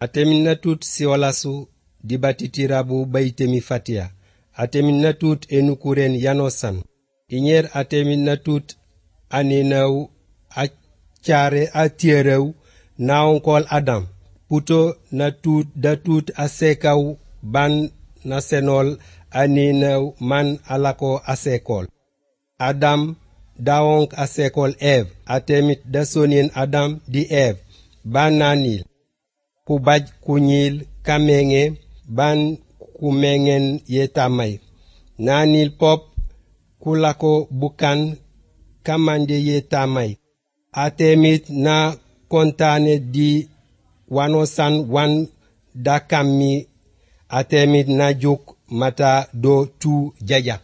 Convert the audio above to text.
Atemin na tut siolasu di batitirabu baitemi fatia. Atemin na tut enukuren yanosan. Inyer atemin na tut aninau achare atiereu na onkol Adam. Puto na tut datut asekau ban nasenol aninau man alako asekol. Adam daonk asekol Ev. Atemit dasonien Adam di Ev. Ban nanil. Kubaj kunyil kamenge ban kumengen yetamay. Nanil pop kulako bukan kamande yetamay. Atemit na kontane di wanosan wan dakami. Atemit na juk mata do tu jaja.